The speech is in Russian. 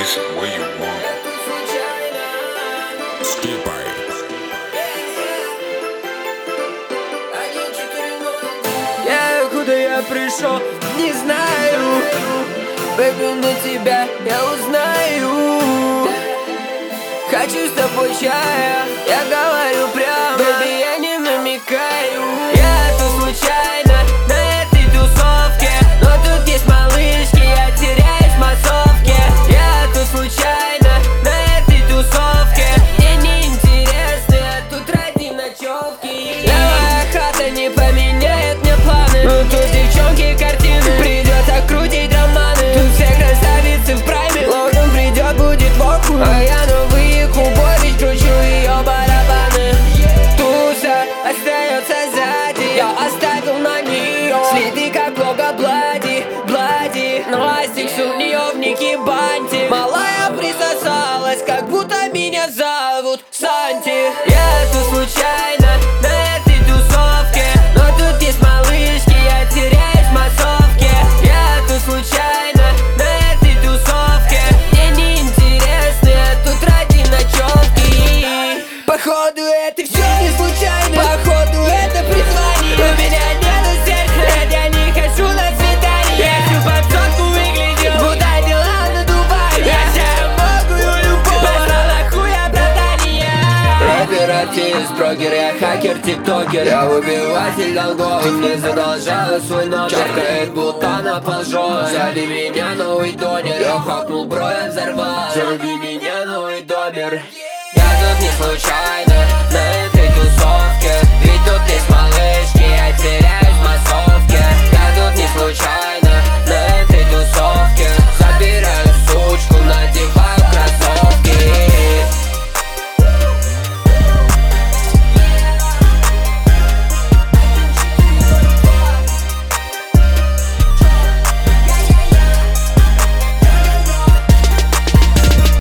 Place it where you want. Skipper. Куда я пришел, не знаю. Бэби, на тебя я узнаю. Хочу с тобой чая, я говорю прямо. Бэби, я не намекаю. Я тут случайно на этой тусовке, но тут есть малышки, я теряюсь в массовке. Я тут случайно на этой тусовке, мне неинтересны, а тут ради ночевки. Новая хата не поменяет мне планы, но тут девчонки картины, придется крутить романы. Тут все красавицы в прайме, Логан придет, будет локу, а я новые кубович, кручу ее барабаны. Туса остается сзади, я оставил на нее следы, как лого Блади, Блади. Настик, у нее в нике бантик. Малая присосалась, как будто меня зовут Санти. Я тут случайно на этой тусовке, но тут есть малышки, я теряюсь в массовке. Я тут случайно на этой тусовке, мне неинтересны, а тут ради ночевки. Походу это все не случайно, походу это призвание. У меня нету сердца, я не хочу на свидание. Я всю подсотку выглядел, будто дела на Дубае. Я чаю могу любовь, пошла нахуй оправдания. Рэпер, артист, брокер, я хакер, тиктокер. Я убиватель долгов, не задолжаю свой номер. Чаркает, будто на пожог. Зови меня новый донер, я хакнул бро, я взорвал. Зови меня новый домер. Я тут не случайно на этой тусовке, ведь тут есть малышки, я теряю